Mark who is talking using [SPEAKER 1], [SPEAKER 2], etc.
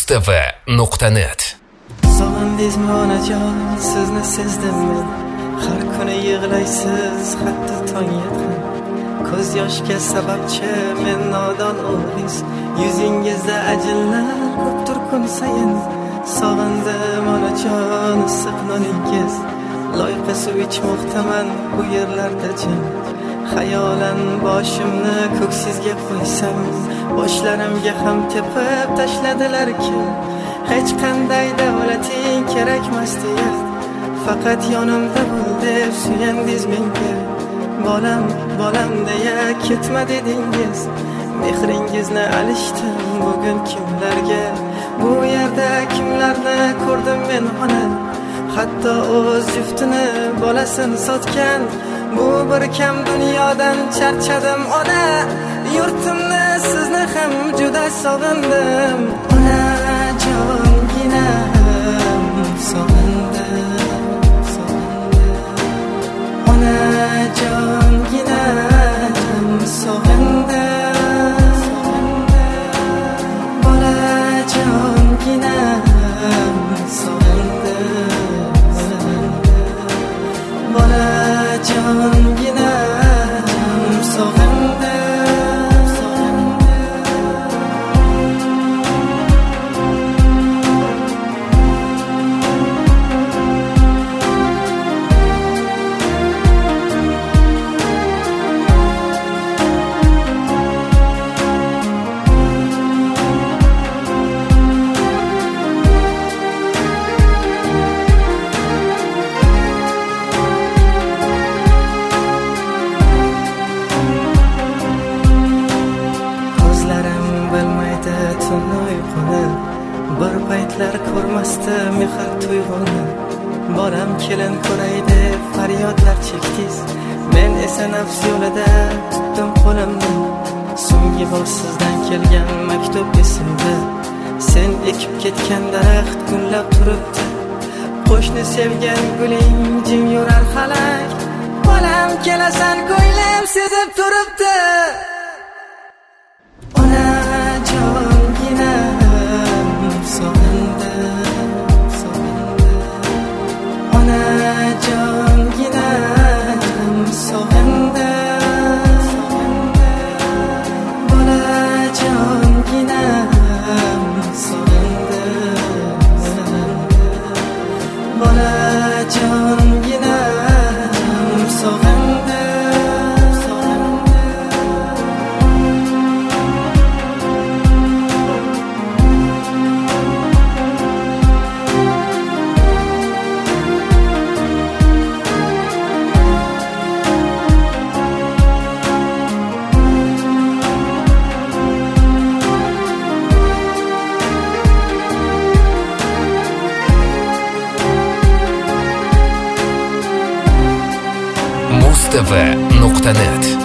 [SPEAKER 1] Mustafa.net.
[SPEAKER 2] Sog'indingizmi onajon, sizni sezdim men. Har kuni yig'laysiz, hatto tong yaqin. Ko'z yoshga sababchi men nodon o'g'lingiz. Yuzingizda ajinlar ko'pdir kun sayin. Sog'indim onajon, issiq noningiz. Loyqa suv ichmoqdaman bu yerlarda jim. Xayolan boshimni ko'k sizga qo'ysam, boshlarimga ham tepib tashladilar kim? Hech qanday davlating kerakmas deya, faqat yonimda bo'l deb suyandingiz menga. Bolam, bolam deya ketma dedingiz. Mehringizni alishdim bugun kimlarga? Bu yerda kimlarni ko'rdim men ona? Hatto o'z juftini bolasini sotgan bu bir kam dunyodan charchadim ona. Yurtimni sizni ham juda sog'indim. Onajonginam sog'indim, sog'indim. Onajonginam sog'indim, sog'indim. Bolajonginam sog'indim, sog'indim. Bolajonginam sog'indim. Bir paytlar ko'rmasdi mehr tuyg'uni. Bolam kelin ko'ray deb faryodlar chekdingiz. Men esa nafs yo'lida tutdim qo'limni. So'nggi bor sizdan kelgan maktub esimda. Sen ekib ketgan daraxt gullab turibdi. Qo'shni sevgan guling jim yurar xalak. Bolam kelasan ko'nglim sezib turibdi. Sog'indim, sog'indim. Onajonginam sog'indim, sog'indim. Bolajonginam sog'indim, sog'indim. Bolajonginam sog'indim.
[SPEAKER 1] Mustafa.net.